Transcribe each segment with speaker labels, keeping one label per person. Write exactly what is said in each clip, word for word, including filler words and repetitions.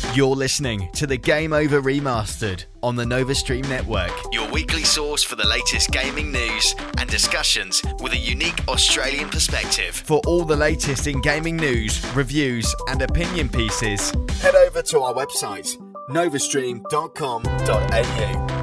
Speaker 1: You're listening to the Game Over Remastered on the Nova Stream Network, your weekly source for the latest gaming news and discussions with a unique Australian perspective. For all the latest in gaming news, reviews and opinion pieces, head over to our website, novastream dot com dot a u.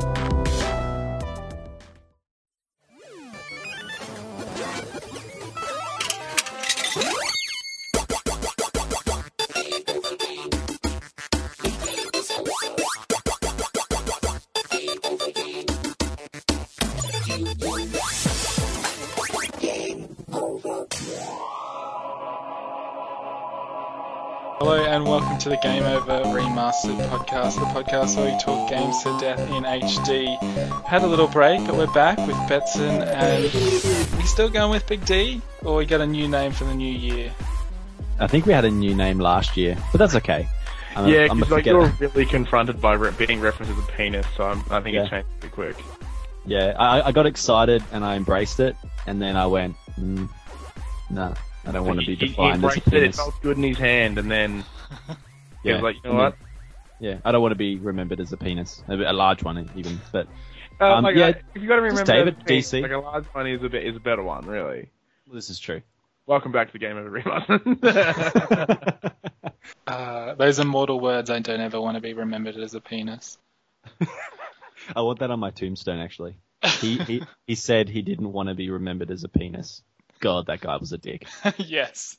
Speaker 2: Hello and welcome to the Game Over Remastered podcast, the podcast where we talk games to death in H D. Had a little break, but we're back with Betson, and we still going with Big D, or we got a new name for the new year?
Speaker 3: I think we had a new name last year, but that's okay. I'm
Speaker 4: yeah,
Speaker 3: a, I'm
Speaker 4: because
Speaker 3: a
Speaker 4: like you're
Speaker 3: forgetter.
Speaker 4: really confronted by re- being referenced as a penis, so I'm, I think
Speaker 3: Yeah.
Speaker 4: it changed pretty quick.
Speaker 3: Yeah, I, I got excited and I embraced it, and then I went, mm, nah, I don't want to
Speaker 4: He-
Speaker 3: be
Speaker 4: he-
Speaker 3: defined
Speaker 4: he
Speaker 3: as a
Speaker 4: embraced it, it
Speaker 3: penis.
Speaker 4: felt good in his hand, and then he
Speaker 3: Yeah,
Speaker 4: was like, you know
Speaker 3: and
Speaker 4: what?
Speaker 3: then- Yeah, I don't want to be remembered as a penis, a, a large one even. But
Speaker 4: Uh,
Speaker 3: um,
Speaker 4: like,
Speaker 3: yeah,
Speaker 4: uh, if you got to remember,
Speaker 3: David,
Speaker 4: that a penis,
Speaker 3: D C.
Speaker 4: like a large one is a bit is a better one, really.
Speaker 3: this is true.
Speaker 4: Welcome back to the Game Over Remastered.
Speaker 2: Uh, those immortal words, I don't ever want to be remembered as a penis.
Speaker 3: I want that on my tombstone. Actually, he he he said he didn't want to be remembered as a penis. God, that guy was a dick.
Speaker 2: Yes.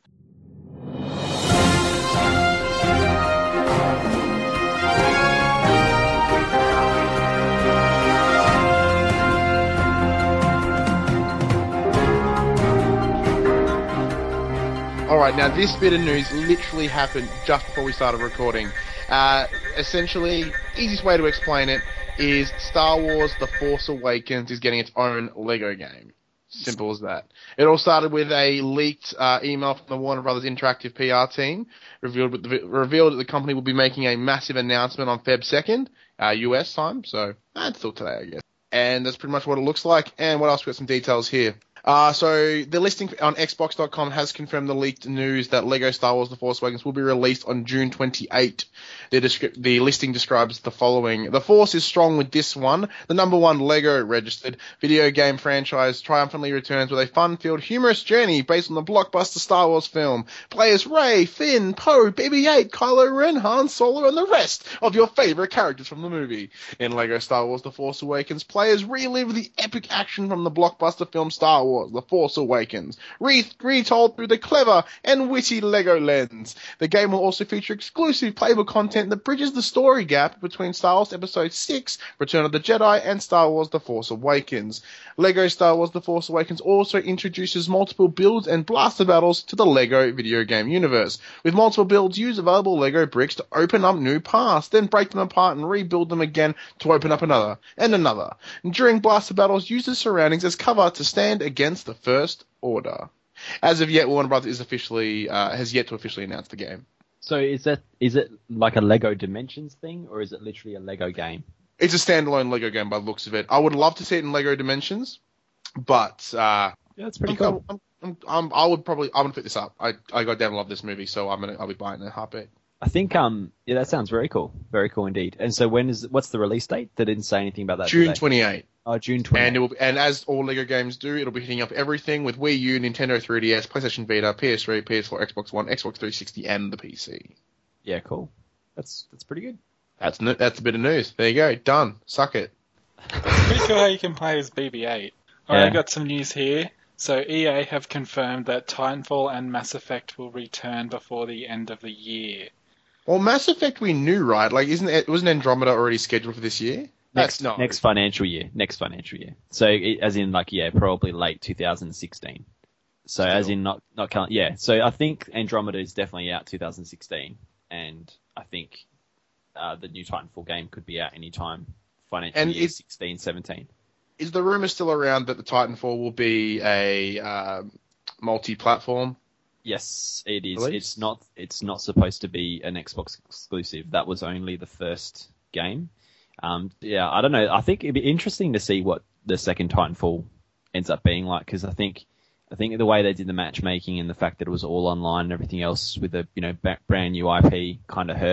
Speaker 5: Alright, now this bit of news literally happened just before we started recording. Uh, essentially, easiest way to explain it is Star Wars The Force Awakens is getting its own Lego game. Simple as that. It all started with a leaked uh, email from the Warner Brothers Interactive P R team, revealed, with the, revealed that the company will be making a massive announcement on February second, uh, U S time, so that's still today, I guess. And that's pretty much what it looks like. And what else? We've got some details here. Uh, so the listing on Xbox dot com has confirmed the leaked news that Lego Star Wars The Force Awakens will be released on June twenty-eighth. The, descri- the listing describes the following. The Force is strong with this one. The number one Lego registered video game franchise triumphantly returns with a fun-filled, humorous journey based on the blockbuster Star Wars film. Players Rey, Finn, Poe, B B eight, Kylo Ren, Han Solo, and the rest of your favorite characters from the movie. In Lego Star Wars The Force Awakens, players relive the epic action from the blockbuster film Star Wars The Force Awakens, re- retold through the clever and witty Lego lens. The game will also feature exclusive playable content that bridges the story gap between Star Wars Episode six, Return of the Jedi, and Star Wars The Force Awakens. Lego Star Wars The Force Awakens also introduces multiple builds and blaster battles to the Lego video game universe. With multiple builds, use available Lego bricks to open up new paths, then break them apart and rebuild them again to open up another, and another. And during blaster battles, use the surroundings as cover to stand against the First Order. As of yet, Warner Brothers is officially uh, has yet to officially announce the game.
Speaker 3: So is that is it like a Lego Dimensions thing, or is it literally a Lego game?
Speaker 5: It's a standalone Lego game by the looks of it. I would love to see it in Lego Dimensions, but uh,
Speaker 3: Yeah, that's pretty
Speaker 5: I'm,
Speaker 3: cool.
Speaker 5: I'm, I'm, I'm, I would probably I'm gonna pick this up. I I goddamn love this movie, so I'm gonna I'll be buying it in a heartbeat.
Speaker 3: I think um yeah, that sounds very cool, very cool indeed. And so when is what's the release date? They didn't say anything about that.
Speaker 5: June
Speaker 3: did they?
Speaker 5: twenty-eighth.
Speaker 3: Oh, June twentieth.
Speaker 5: And it will, and as all Lego games do, it'll be hitting up everything with Wii U, Nintendo three D S, PlayStation Vita, P S three, P S four, Xbox One, Xbox three sixty, and the P C.
Speaker 3: Yeah, cool. That's that's pretty good.
Speaker 5: That's no, that's a bit of news. There you go. Done. Suck it.
Speaker 2: Pretty cool how you can play as B B eight. Alright,
Speaker 3: Yeah.
Speaker 2: I got some news here. So E A have confirmed that Titanfall and Mass Effect will return before the end of the year.
Speaker 5: Well, Mass Effect we knew, right? Like, isn't it, wasn't Andromeda already scheduled for this year?
Speaker 3: Next
Speaker 5: That's no.
Speaker 3: next financial year. Next financial year. So it, as in like yeah, probably late two thousand sixteen. So
Speaker 5: Still.
Speaker 3: as in not not cal- yeah. So I think Andromeda is definitely out two thousand sixteen, and I think uh, the new Titanfall game could be out anytime financial
Speaker 5: And
Speaker 3: year
Speaker 5: is-
Speaker 3: sixteen, seventeen.
Speaker 5: Is the rumor still around that the Titanfall will be a um, multi-platform?
Speaker 3: Yes, it is.
Speaker 5: Release?
Speaker 3: It's not. It's not supposed to be an Xbox exclusive. That was only the first game. Um, yeah, I don't know. I think it'd be interesting to see what the second Titanfall ends up being like, because I think, I think the way they did the matchmaking and the fact that it was all online and everything else with a you know back, brand new I P kind of hurt it.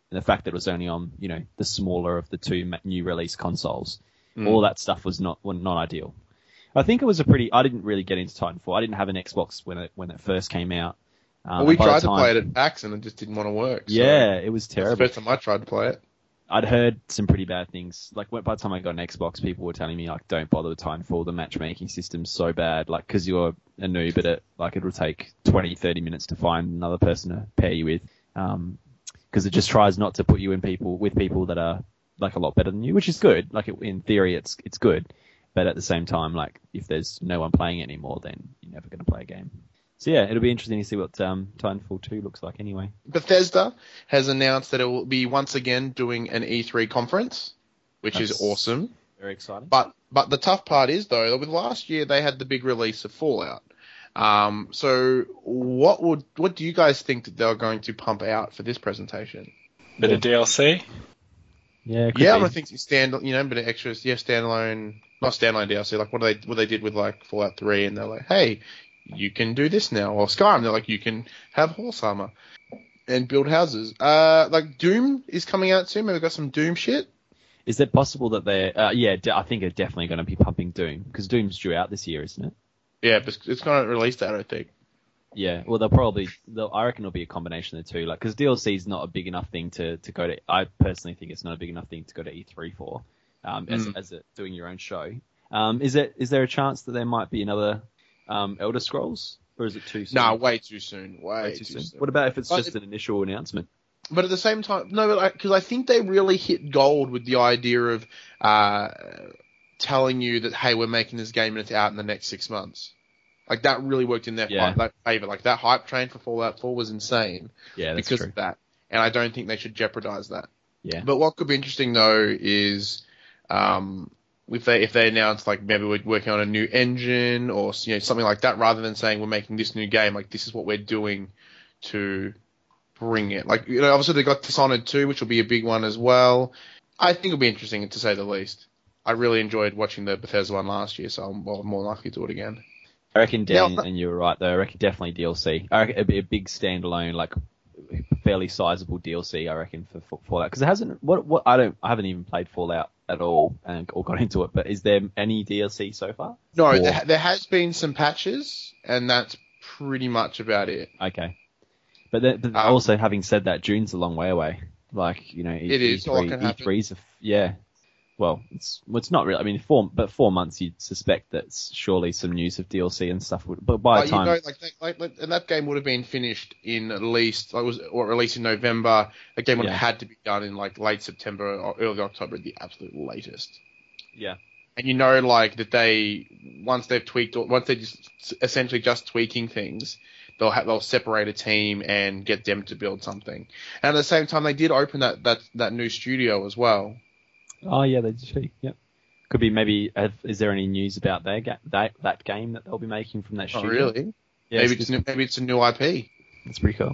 Speaker 3: and the fact that it was only on, you know, the smaller of the two ma- new release consoles,
Speaker 5: Mm.
Speaker 3: all that stuff was not was not ideal. I think it was a pretty. I didn't really get into Titanfall. I didn't have an Xbox when it when it first came out. Um,
Speaker 5: Well, we
Speaker 3: and by the
Speaker 5: tried to
Speaker 3: time-
Speaker 5: play it at PAX and it just didn't want to work. So
Speaker 3: Yeah, it was
Speaker 5: that's the
Speaker 3: terrible.
Speaker 5: first time I tried to play it.
Speaker 3: I'd heard some pretty bad things. Like when, by the time I got an Xbox, people were telling me like, don't bother with Titanfall. The matchmaking system's so bad. Like, because you're a noob at it, like it'll take twenty, thirty minutes to find another person to pair you with. Um, because it just tries not to put you in people with people that are like a lot better than you, which is good. Like it, in theory, it's it's good. But at the same time, like if there's no one playing it anymore, then you're never going to play a game. So yeah, it'll be interesting to see what um, Titanfall two looks like anyway.
Speaker 5: Bethesda has announced that it will be once again doing an E three conference, which
Speaker 3: That's
Speaker 5: is awesome.
Speaker 3: Very exciting.
Speaker 5: But but the tough part is though, with last year they had the big release of Fallout. Um, so what would what do you guys think that they're going to pump out for this presentation?
Speaker 2: Bit of D L C.
Speaker 3: Yeah, it could
Speaker 5: Yeah,
Speaker 3: be.
Speaker 5: I think stand you know, a bit of extras. Yeah, standalone, not standalone D L C. Like what they what they did with like Fallout three, and they're like, hey, you can do this now. Or Skyrim, they're like, you can have horse armor and build houses. Uh, like Doom is coming out soon. Maybe we've got some Doom shit.
Speaker 3: Is it possible that they're, uh, yeah, de- I think they're definitely going to be pumping Doom, because Doom's due out this year, isn't it?
Speaker 5: Yeah, but it's- it's not released, I don't think.
Speaker 3: Yeah, well, they'll probably, they'll, I reckon it'll be a combination of the two, like, because D L C is not a big enough thing to, to go to, I personally think it's not a big enough thing to go to E three for, um, as,
Speaker 5: Mm.
Speaker 3: as a, doing your own show. Um, is it, is there a chance that there might be another, um, Elder Scrolls, or is it too soon?
Speaker 5: Nah, way too soon. Way,
Speaker 3: Way
Speaker 5: too,
Speaker 3: too
Speaker 5: soon.
Speaker 3: soon. What about if it's
Speaker 5: But
Speaker 3: just
Speaker 5: it-
Speaker 3: an initial announcement?
Speaker 5: But at the same time, no, because I think they really hit gold with the idea of uh, telling you that, hey, we're making this game and it's out in the next six months. Like, that really worked in their
Speaker 3: Yeah.
Speaker 5: fi- favor. Like, that hype train for Fallout four was insane
Speaker 3: Yeah, that's
Speaker 5: because
Speaker 3: true.
Speaker 5: of that. And I don't think they should jeopardize that.
Speaker 3: Yeah.
Speaker 5: But what could be interesting, though, is um, if they if they announce, like, maybe we're working on a new engine or, you know, something like that, rather than saying we're making this new game, like, this is what we're doing to bring it. Like, you know, obviously they got Dishonored two, which will be a big one as well. I think it'll be interesting, to say the least. I really enjoyed watching the Bethesda one last year, so I'm well, more likely to do it again.
Speaker 3: I reckon, Dan,
Speaker 5: Now-
Speaker 3: and you were right though. I reckon definitely D L C. I reckon it'd be a big standalone, like fairly sizable D L C. I reckon for, for Fallout, because it hasn't. What what I don't. I haven't even played Fallout at all and or got into it. But is there any D L C so far?
Speaker 5: No,
Speaker 3: Or-
Speaker 5: there, there has been some patches, and that's pretty much about it.
Speaker 3: Okay. But, then, but
Speaker 5: Um,
Speaker 3: also, having said that, June's a long way away. Like, you know, E-
Speaker 5: It is, a lot can
Speaker 3: E
Speaker 5: happen.
Speaker 3: three's, a f- yeah. Well, it's well, it's not really. I mean, four, but four months, you'd suspect that surely some news of D L C and stuff would. But by
Speaker 5: But
Speaker 3: the
Speaker 5: you
Speaker 3: time,
Speaker 5: know, like, that- like, like, and that game would have been finished in at least, like, was or released in November. That game would have
Speaker 3: Yeah.
Speaker 5: had to be done in like late September or early October at the absolute latest.
Speaker 3: yeah,
Speaker 5: And you know, like that they once they've tweaked, or once they're just essentially just tweaking things, they'll have, they'll separate a team and get them to build something. And at the same time, they did open that that, that new studio as well.
Speaker 3: oh yeah, they do. Yep. Could be maybe. Have, is there any news about their ga- that that game that they'll be making from that
Speaker 5: Not
Speaker 3: studio?
Speaker 5: really.
Speaker 3: Yeah,
Speaker 5: maybe
Speaker 3: it's,
Speaker 5: it's new, maybe it's a new I P.
Speaker 3: it's pretty cool.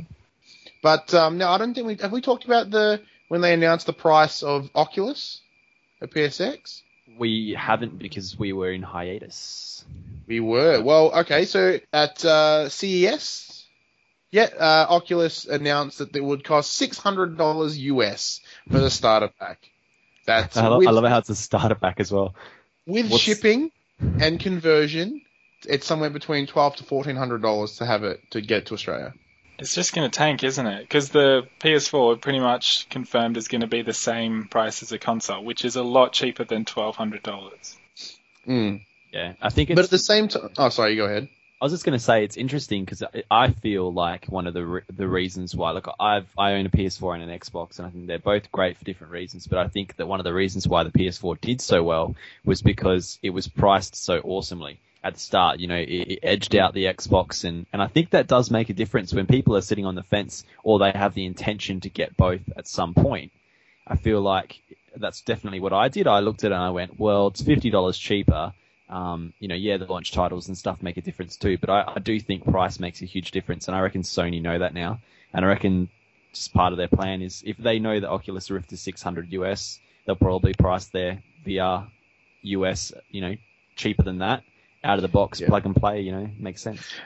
Speaker 5: But um, no, I don't think we have we talked about the when they announced the price of Oculus at P S X.
Speaker 3: We haven't because we were in hiatus.
Speaker 5: We were. Well, okay, so at uh, C E S, yeah, uh, Oculus announced that it would cost six hundred dollars U S for the starter pack. That's
Speaker 3: I, lo-
Speaker 5: with,
Speaker 3: I love how it's a starter pack as well.
Speaker 5: with
Speaker 3: what's-
Speaker 5: shipping and conversion. It's somewhere between twelve to fourteen hundred dollars to have it to get to Australia.
Speaker 2: It's just going to tank, isn't it? Because the P S four pretty much confirmed is going to be the same price as a console, which is a lot cheaper than twelve hundred dollars.
Speaker 5: Mm.
Speaker 3: Yeah, I think it's.
Speaker 5: But at the same time, oh, sorry, you go ahead.
Speaker 3: I was just going to say it's interesting because I feel like one of the re- the reasons why, like I've I own a P S four and an Xbox, and I think they're both great for different reasons. But I think that one of the reasons why the P S four did so well was because it was priced so awesomely at the start. You know, it, it edged out the Xbox, and and I think that does make a difference when people are sitting on the fence or they have the intention to get both at some point. I feel like that's definitely what I did. I looked at it and I went, well, it's fifty dollars cheaper. Um, you know, yeah, the launch titles and stuff make a difference too, but I, I do think price makes a huge difference, and I reckon Sony know that now. And I reckon just part of their plan is if they know that Oculus Rift is six hundred U S, they'll probably price their V R U S, you know, cheaper than that out of the box,
Speaker 5: Yeah.
Speaker 3: plug and play. You know, makes sense.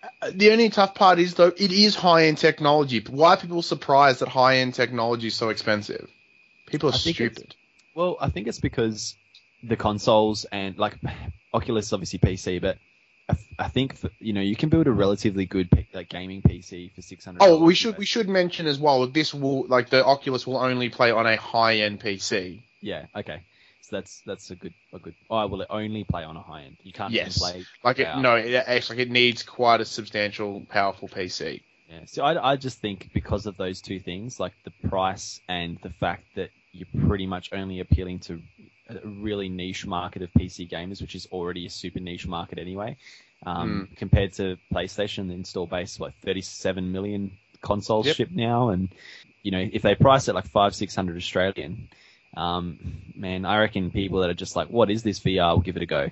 Speaker 5: The only tough part is, though, it is high-end technology. Why are people surprised that high-end technology is so expensive? People are
Speaker 3: I think
Speaker 5: stupid.
Speaker 3: Well, I think it's because the consoles and, like, Oculus is obviously P C, but I, I think, for, you know, you can build a relatively good like, gaming P C for six hundred dollars.
Speaker 5: Oh, we should we should mention as well, this will, like, the Oculus will only play on a high-end P C.
Speaker 3: Yeah, okay. So that's that's a good a good. Oh, will it only play on a high end? You can't
Speaker 5: Yes.
Speaker 3: even play.
Speaker 5: Like, it,
Speaker 3: uh,
Speaker 5: no, it, it's like it needs quite a substantial, powerful P C.
Speaker 3: Yeah. So I, I just think because of those two things, like the price and the fact that you're pretty much only appealing to a really niche market of P C gamers, which is already a super niche market anyway, um,
Speaker 5: Mm.
Speaker 3: compared to PlayStation, the install base, what, thirty-seven million consoles
Speaker 5: Yep.
Speaker 3: shipped now, and you know if they price it like five, six hundred Australian, um, man, I reckon people that are just like, what is this V R, will give it a go.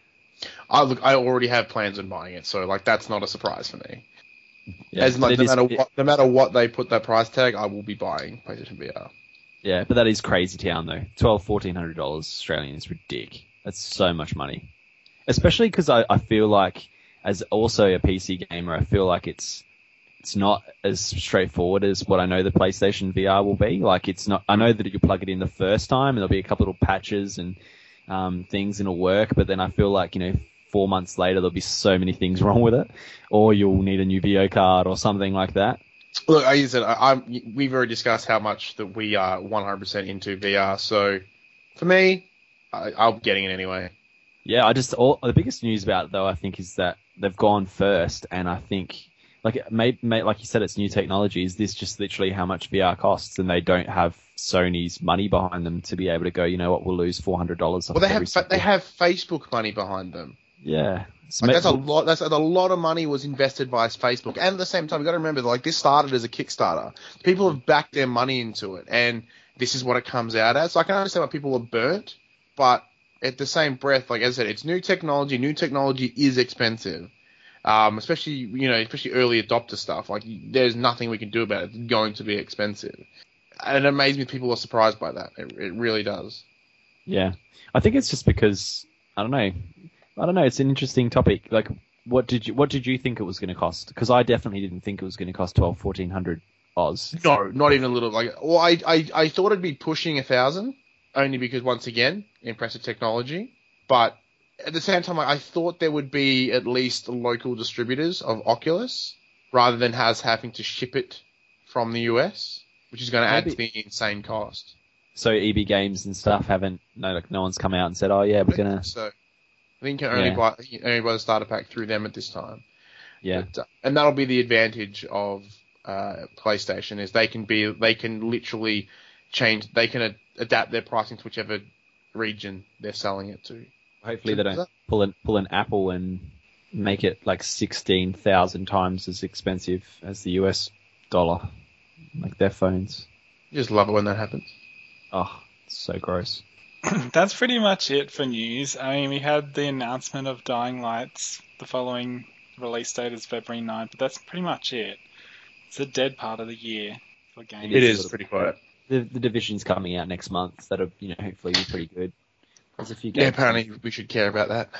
Speaker 5: I look, I already have plans on buying it, so like that's not a surprise for me.
Speaker 3: Yeah,
Speaker 5: As
Speaker 3: but
Speaker 5: much,
Speaker 3: it
Speaker 5: no
Speaker 3: is-
Speaker 5: matter
Speaker 3: it-
Speaker 5: what, no matter what they put that price tag, I will be buying PlayStation V R.
Speaker 3: Yeah, but that is crazy town though. Twelve, fourteen hundred dollars Australian is ridiculous. That's so much money, especially because I, I feel like, as also a P C gamer, I feel like it's it's not as straightforward as what I know the PlayStation V R will be. Like it's not. I know that you plug it in the first time and there'll be a couple little patches and um, things and it'll work, but then I feel like you know four months later there'll be so many things wrong with it, or you'll need a new video card or something like that.
Speaker 5: Look, like I said, I, I'm, we've already discussed how much that we are one hundred percent into V R. So for me, I, I'm getting it anyway.
Speaker 3: Yeah, I just all the biggest news about it though I think is that they've gone first, and I think like it may, may, like you said, it's new technology. Is this just literally how much V R costs, and they don't have Sony's money behind them to be able to go, you know what, we'll lose four hundred dollars.
Speaker 5: Well, they have fa- they have Facebook money behind them.
Speaker 3: Yeah, so
Speaker 5: Like,
Speaker 3: ma-
Speaker 5: that's a lot. That's a lot of money was invested by Facebook, and at the same time, you got to remember, like this started as a Kickstarter. People have backed their money into it, and this is what it comes out as. So I can understand why people are burnt, but at the same breath, like as I said, it's new technology. New technology is expensive, um, especially you know, especially early adopter stuff. Like there's nothing we can do about it. It's going to be expensive, and it amazes me people are surprised by that. It, it really does.
Speaker 3: yeah, I think it's just because I don't know. I don't know. It's an interesting topic. Like, what did you what did you think it was going to cost? Because I definitely didn't think it was going to cost twelve, fourteen hundred Oz.
Speaker 5: No, not even a little. Like, well, I, I, I thought it'd be pushing a thousand, only because once again, impressive technology. But at the same time, I, I thought there would be at least local distributors of Oculus, rather than has having to ship it from the U S, which is going to add to
Speaker 3: Maybe-
Speaker 5: the insane cost.
Speaker 3: So E B Games and stuff haven't. No, like no one's come out and said, oh yeah, we're gonna.
Speaker 5: So I think you can only
Speaker 3: Yeah.
Speaker 5: buy you can only buy the starter pack through them at this time.
Speaker 3: Yeah,
Speaker 5: But, uh, and that'll be the advantage of uh, PlayStation is they can be they can literally change they can ad- adapt their pricing to whichever region they're selling it to.
Speaker 3: hopefully they don't pull an pull an Apple and make it like sixteen thousand times as expensive as the U S dollar, like their phones.
Speaker 5: Just love it when that happens.
Speaker 3: Oh, it's so gross.
Speaker 2: That's pretty much it for news. I mean, we had the announcement of Dying Light's the following release date is February ninth, but that's pretty much it. It's a dead part of the year for games.
Speaker 3: It is
Speaker 5: pretty quiet.
Speaker 3: The the division's coming out next month. That'll you know hopefully be pretty good. There's a few
Speaker 5: Yeah,
Speaker 3: games.
Speaker 5: apparently we should care about that.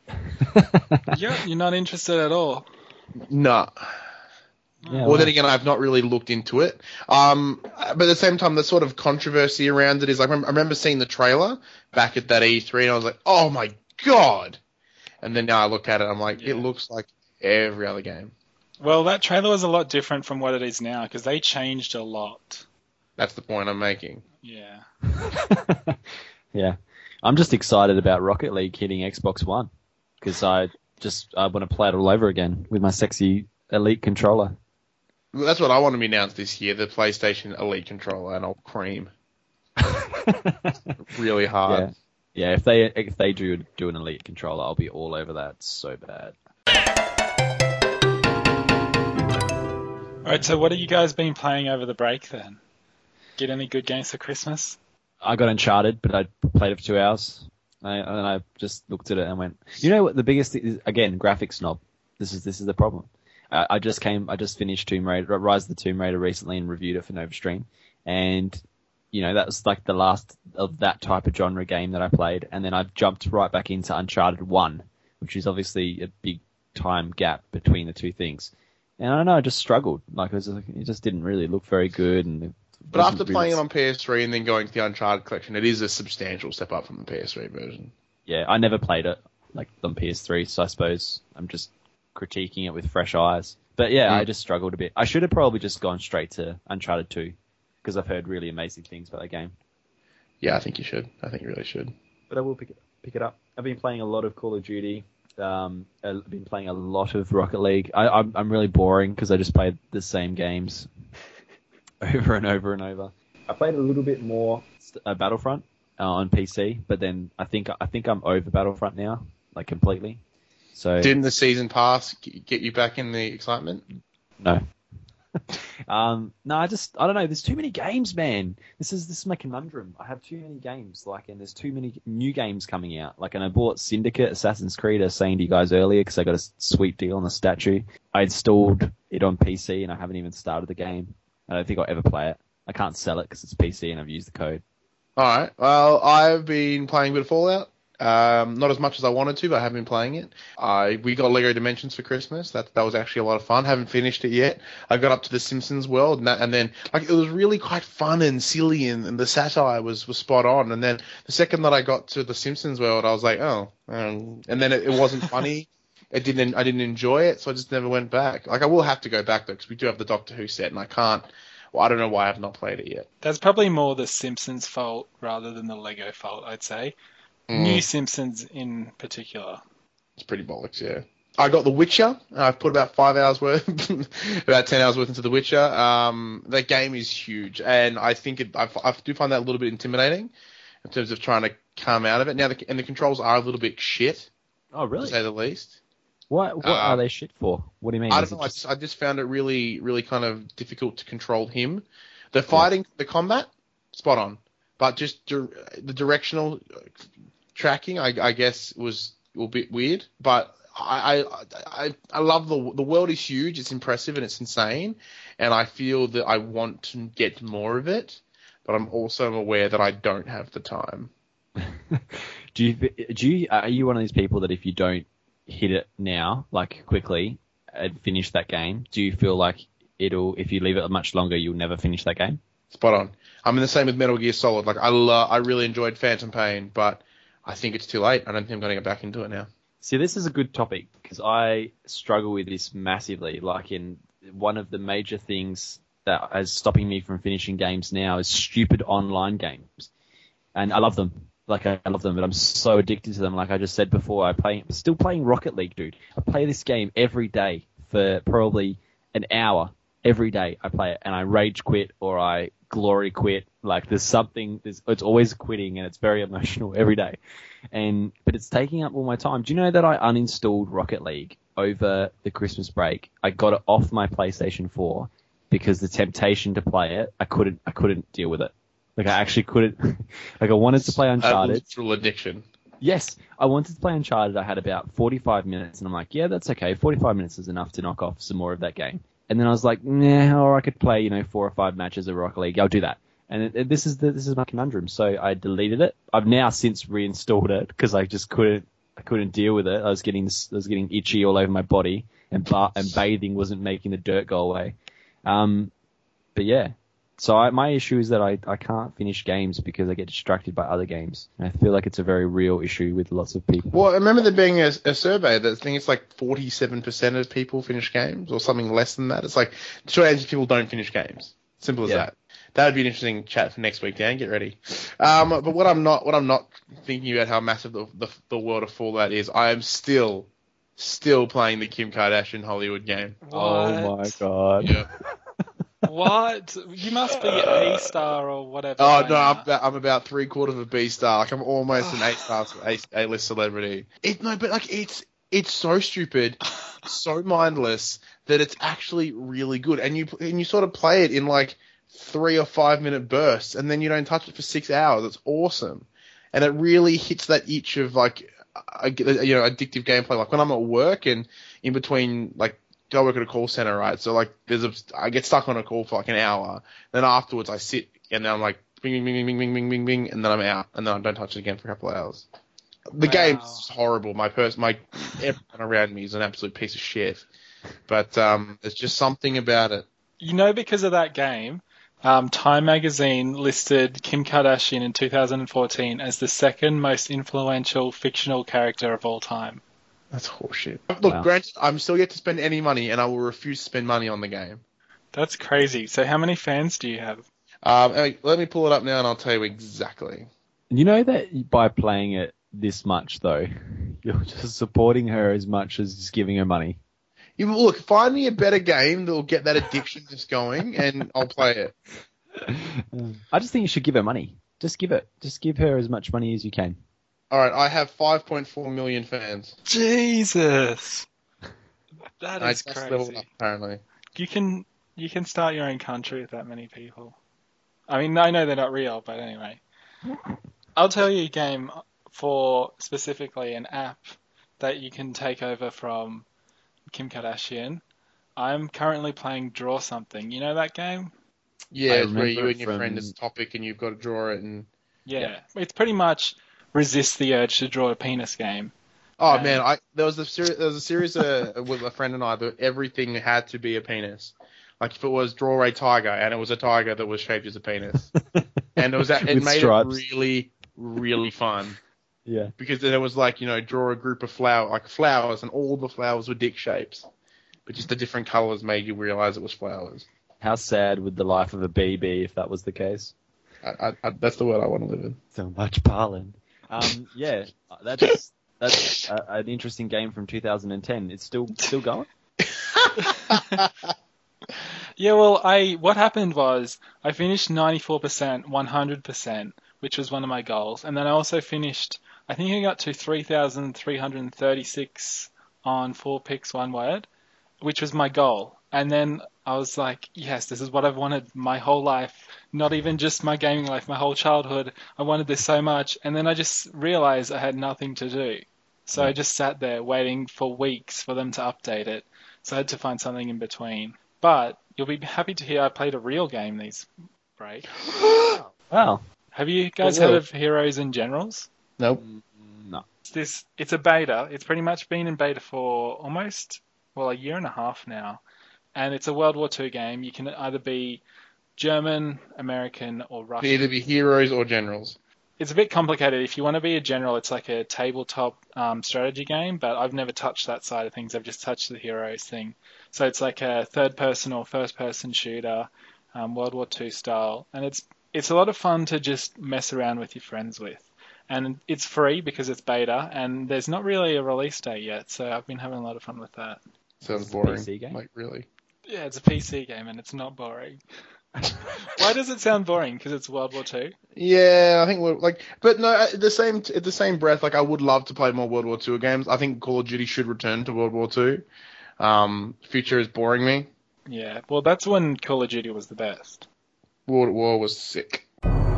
Speaker 2: You're, you're not interested at all.
Speaker 5: No.
Speaker 3: Yeah,
Speaker 5: Well,
Speaker 3: well,
Speaker 5: then again, I've not really looked into it. Um, but at the same time, the sort of controversy around it is like I remember, I remember seeing the trailer back at that E three, and I was like, "Oh my god!" And then now I look at it, I'm like,
Speaker 2: Yeah.
Speaker 5: "It looks like every other game."
Speaker 2: Well, that trailer was a lot different from what it is now because they changed a lot.
Speaker 5: That's the point I'm making.
Speaker 2: Yeah.
Speaker 3: yeah, I'm just excited about Rocket League hitting Xbox One because I just I want to play it all over again with my sexy Elite controller.
Speaker 5: Well, that's what I want to be announced this year: the PlayStation Elite controller, and I'll cream really hard.
Speaker 3: Yeah, yeah. If they if they do do an Elite controller, I'll be all over that so bad.
Speaker 2: All right, so what have you guys been playing over the break then? Get any good games for Christmas?
Speaker 3: I got Uncharted, but I played it for two hours, I, and I just looked at it and went, you know what? The biggest thing is, again, graphics snob. This is this is the problem. I, I just came, I just finished Tomb Raider, Rise of the Tomb Raider recently and reviewed it for NovaStream, and you know that was like the last of that type of genre game that I played, and then I jumped right back into Uncharted One, which is obviously a big time gap between the two things. And I don't know, I just struggled. Like it, was, it just didn't really look very good. And
Speaker 5: but after really... playing it on P S three and then going to the Uncharted collection, it is a substantial step up from the P S three version.
Speaker 3: Yeah, I never played it like on P S three, so I suppose I'm just critiquing it with fresh eyes. But yeah, mm. I just struggled a bit. I should have probably just gone straight to Uncharted two because I've heard really amazing things about that game.
Speaker 5: Yeah, I think you should. I think you really should.
Speaker 3: But I will pick it pick it up. I've been playing a lot of Call of Duty. Um, I've been playing a lot of Rocket League. I, I'm, I'm really boring because I just play the same games over and over and over. I played a little bit more uh, Battlefront uh, on P C, but then I think I think I'm over Battlefront now, like completely. So
Speaker 5: didn't the season pass get you back in the excitement?
Speaker 3: No. um, no, I just I don't know. There's too many games, man. This is this is my conundrum. I have too many games, like, and there's too many new games coming out. Like, and I bought Syndicate, Assassin's Creed. I was saying to you guys earlier because I got a sweet deal on the statue. I installed it on P C and I haven't even started the game. I don't think I'll ever play it. I can't sell it because it's P C and I've used the code.
Speaker 5: All right. Well, I've been playing a bit of Fallout. Um, not as much as I wanted to, but I have been playing it. I we got Lego Dimensions for Christmas. That that was actually a lot of fun. Haven't finished it yet. I got up to the Simpsons world, and, that, and then like it was really quite fun and silly, and, and the satire was, was spot on. And then the second that I got to the Simpsons world, I was like, oh, um, and then it, it wasn't funny. It didn't. I didn't enjoy it, so I just never went back. Like I will have to go back though, because we do have the Doctor Who set, and I can't. Well, I don't know why I've not played it yet.
Speaker 2: That's probably more the Simpsons' fault rather than the Lego fault, I'd say. Mm. New Simpsons in particular.
Speaker 5: It's pretty bollocks, yeah. I got The Witcher. I've put about five hours worth, about ten hours worth into The Witcher. Um, that game is huge, and I think it, I, I do find that a little bit intimidating in terms of trying to come out of it. Now, the, and the controls are a little bit shit.
Speaker 3: Oh, really?
Speaker 5: To say the least.
Speaker 3: What What uh, are they shit for? What do you mean?
Speaker 5: I don't know. Just... I, just, I just found it really, really kind of difficult to control him. The fighting, yeah. the combat, spot on, but just di- the directional tracking, I, I guess, was a bit weird. But I, I, I, I love the the world is huge. It's impressive and it's insane, and I feel that I want to get more of it. But I'm also aware that I don't have the time.
Speaker 3: do you do you are you one of these people that if you don't hit it now, like quickly, and finish that game, do you feel like it'll, if you leave it much longer, you'll never finish that game?
Speaker 5: Spot on. I'm in the same with Metal Gear Solid. Like I, lo- I really enjoyed Phantom Pain, but I think it's too late. I don't think I'm going to get back into it now.
Speaker 3: See, this is a good topic because I struggle with this massively. Like, in one of the major things that is stopping me from finishing games now is stupid online games, and I love them. Like, I love them, but I'm so addicted to them. Like I just said before, I play, I'm still playing Rocket League, dude. I play this game every day for probably an hour. Every day I play it, and I rage quit or I glory quit. Like, there's something, there's, it's always quitting, and it's very emotional every day. And but it's taking up all my time. Do you know that I uninstalled Rocket League over the Christmas break? I got it off my PlayStation four because the temptation to play it, I couldn't, I couldn't deal with it. Like, I actually couldn't, like, I wanted to play Uncharted.
Speaker 5: It's real addiction.
Speaker 3: Yes, I wanted to play Uncharted. I had about forty-five minutes, and I'm like, yeah, that's okay. forty-five minutes is enough to knock off some more of that game. And then I was like, nah, or I could play, you know, four or five matches of Rocket League. I'll do that. And it, it, this is the, this is my conundrum. So I deleted it. I've now since reinstalled it because I just couldn't, I couldn't deal with it. I was getting, I was getting itchy all over my body, and ba- and bathing wasn't making the dirt go away. Um, but yeah. So I, my issue is that I, I can't finish games because I get distracted by other games. And I feel like it's a very real issue with lots of people.
Speaker 5: Well, I remember there being a, a survey that I think it's like forty-seven percent of people finish games or something less than that. It's like, the short answer is people don't finish games. Simple as yeah. that. That would be an interesting chat for next week, Dan. Get ready. Um, but what I'm not, what I'm not thinking about how massive the, the, the world of Fallout is, I am still, still playing the Kim Kardashian Hollywood game.
Speaker 2: What?
Speaker 3: Oh my god.
Speaker 5: Yeah.
Speaker 2: What? You must be A star or whatever.
Speaker 5: Oh no, I'm about, I'm about three quarters of a B star. Like, I'm almost an A star, A list celebrity. It no, but like it's it's so stupid, so mindless that it's actually really good. And you and you sort of play it in like three or five minute bursts, and then you don't touch it for six hours. It's awesome, and it really hits that itch of like, a, you know, addictive gameplay. Like when I'm at work and in between like. I work at a call center, right? So like, there's a, I get stuck on a call for like an hour. Then afterwards, I sit and then I'm like, bing, bing, bing, bing, bing, bing, bing, bing, and then I'm out, and then I don't touch it again for a couple of hours. The
Speaker 2: Wow.
Speaker 5: game's horrible. My person, my everyone around me is an absolute piece of shit. But um, there's just something about it.
Speaker 2: You know, because of that game, um, Time magazine listed Kim Kardashian in two thousand fourteen as the second most influential fictional character of all time.
Speaker 5: That's horseshit. Look,
Speaker 3: Wow.
Speaker 5: granted, I'm still yet to spend any money, and I will refuse to spend money on the game.
Speaker 2: That's crazy. So how many fans do you have?
Speaker 5: Um, anyway, let me pull it up now, and I'll tell you exactly.
Speaker 3: You know that by playing it this much, though, you're just supporting her as much as just giving her money.
Speaker 5: You look, find me a better game that will get that addiction just going, and I'll play it.
Speaker 3: I just think you should give her money. Just give it. Just give her as much money as you can.
Speaker 5: All right, I have five point four million fans.
Speaker 2: Jesus. That
Speaker 5: I
Speaker 2: is
Speaker 5: just leveled
Speaker 2: crazy.
Speaker 5: up, apparently.
Speaker 2: You can you can start your own country with that many people. I mean, I know they're not real, but anyway. I'll tell you a game for specifically an app that you can take over from Kim Kardashian. I'm currently playing Draw Something. You know that game?
Speaker 5: Yeah,
Speaker 3: I
Speaker 5: it's where
Speaker 3: remember
Speaker 5: you
Speaker 3: it
Speaker 5: and your
Speaker 3: from-
Speaker 5: friend is a topic, and you've got to draw it. And
Speaker 2: Yeah.
Speaker 3: Yeah.
Speaker 2: It's pretty much resist the urge to draw a penis game.
Speaker 5: oh
Speaker 2: Yeah.
Speaker 5: man, I there was a series there was a series uh, with a friend and I that everything had to be a penis. Like if it was draw a tiger, and it was a tiger that was shaped as a penis, and it was that, it
Speaker 3: With
Speaker 5: made
Speaker 3: stripes.
Speaker 5: it really really fun.
Speaker 3: Yeah.
Speaker 5: Because then it was like, you know, draw a group of flower, like flowers, and all the flowers were dick shapes. But just the different colours made you realise it was flowers.
Speaker 3: How sad would the life of a bee be if that was the case?
Speaker 5: I, I, I, that's the world I want to live in.
Speaker 3: So much pollen. Um, yeah, that's that's a, an interesting game from two thousand ten. It's still still going.
Speaker 2: Yeah, well, I what happened was I finished ninety-four percent, one hundred percent, which was one of my goals. And then I also finished, I think I got to three thousand three hundred thirty-six on four picks, one word, which was my goal. And then I was like, yes, this is what I've wanted my whole life, not even just my gaming life, my whole childhood. I wanted this so much. And then I just realized I had nothing to do. So I just sat there waiting for weeks for them to update it. So I had to find something in between. But you'll be happy to hear I played a real game these break.
Speaker 3: Wow.
Speaker 2: Have you guys
Speaker 5: Cool.
Speaker 2: heard of Heroes and Generals?
Speaker 5: Nope.
Speaker 3: No.
Speaker 2: It's this it's a beta. It's pretty much been in beta for almost well a year and a half now. And it's a World War Two game. You can either be German, American, or
Speaker 5: Can
Speaker 2: Russian.
Speaker 5: either be heroes or generals.
Speaker 2: It's a bit complicated. If you want to be a general, it's like a tabletop um, strategy game, but I've never touched that side of things. I've just touched the heroes thing. So it's like a third-person or first-person shooter, um, World War Two style, and it's it's a lot of fun to just mess around with your friends with. And it's free because it's beta, and there's not really a release date yet, so I've been having a lot of fun with that.
Speaker 5: Sounds
Speaker 3: It's a
Speaker 5: boring.
Speaker 3: P C game?
Speaker 5: Like, really.
Speaker 2: Yeah, it's a P C game, and it's not boring. Why does it sound boring? Because it's World War Two?
Speaker 5: Yeah, I think we're like, but no, at the same at the same breath, like I would love to play more World War Two games. I think Call of Duty should return to World War Two. Um, Future is boring me.
Speaker 2: Yeah, well, that's when Call of Duty was the best.
Speaker 5: World at War was sick.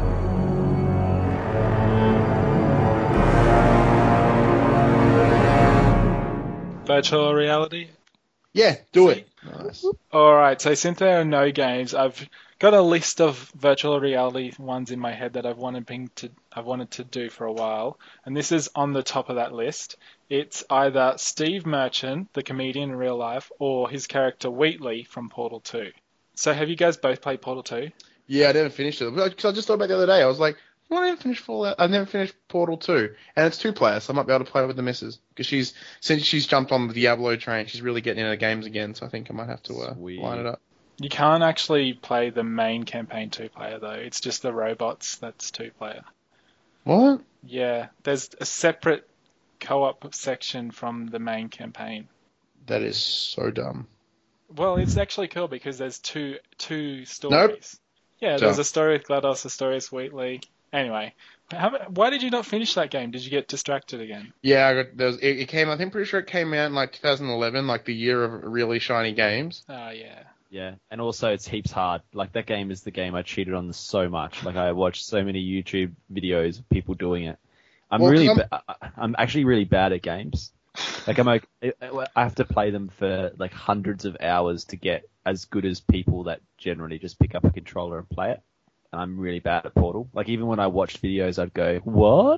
Speaker 2: Virtual reality?
Speaker 5: Yeah, do it. Nice.
Speaker 2: Alright, so since there are no games, I've got a list of virtual reality ones in my head that I've wanted been to I've wanted to do for a while, and this is on the top of that list. It's either Steve Merchant, the comedian in real life, or his character Wheatley from Portal two. So have you guys both played Portal two?
Speaker 5: Yeah, I never finished it because I just thought about it the other day. I was like, well, I never finished Fallout. I've never finished Portal two, and it's two players, so I might be able to play with the missus because she's since she's jumped on the Diablo train, she's really getting into the games again. So I think I might have to uh,
Speaker 3: Sweet.
Speaker 5: line it up.
Speaker 2: You can't actually play the main campaign two-player though. It's just the robots that's two-player.
Speaker 5: What?
Speaker 2: Yeah, there's a separate co-op section from the main campaign.
Speaker 5: That is so dumb.
Speaker 2: Well, it's actually cool because there's two two stories. Yeah, there's
Speaker 5: Dumb.
Speaker 2: a story with GLaDOS, a story with Wheatley. Anyway, how, why did you not finish that game? Did you get distracted again?
Speaker 5: Yeah, I got, there was, it, it came. I think pretty sure it came out in like two thousand eleven, like the year of really shiny games.
Speaker 2: Oh, yeah.
Speaker 3: Yeah, and also it's heaps hard. Like that game is the game I cheated on so much. Like I watched so many YouTube videos of people doing it. I'm
Speaker 5: Well,
Speaker 3: really,
Speaker 5: I'm-
Speaker 3: ba- I- I'm actually really bad at games. Like I'm like, I have to play them for like hundreds of hours to get as good as people that generally just pick up a controller and play it. And I'm really bad at Portal. Like even when I watched videos, I'd go, what?